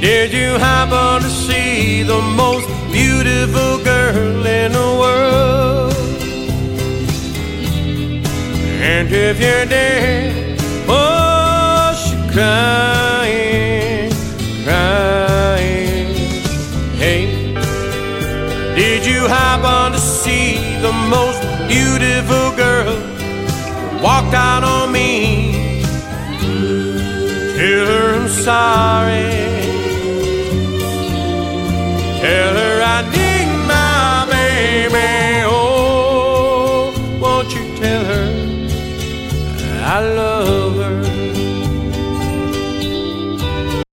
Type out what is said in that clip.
Did you happen to see the most beautiful girl in the world? And if you're dead, oh, she's crying, crying. Hey, did you happen to see the most beautiful girl walked out on me? Tell her I'm sorry. Tell her I did.